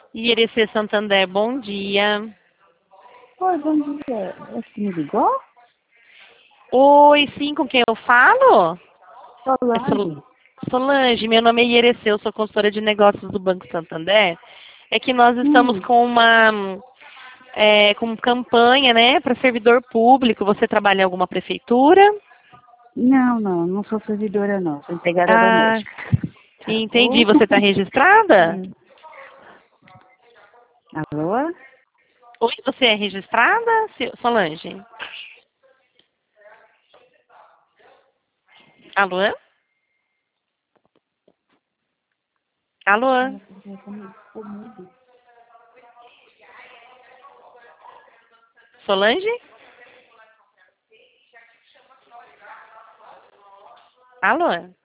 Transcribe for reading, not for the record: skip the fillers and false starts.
IRC Santander, bom dia. Oi, bom dia. Você me ligou? Oi, sim, com quem eu falo? É Solange? Solange, meu nome é IRC, eu sou consultora de negócios do Banco Santander. É que nós estamos Hum, com com campanha, né, para servidor público. Você trabalha em alguma prefeitura? não sou servidora não, sou empregada Ah, doméstica. Tá entendi. bom? Você está registrada? Hum. Alô? Oi, você é registrada, Solange? Alô? Alô? Solange? Alô?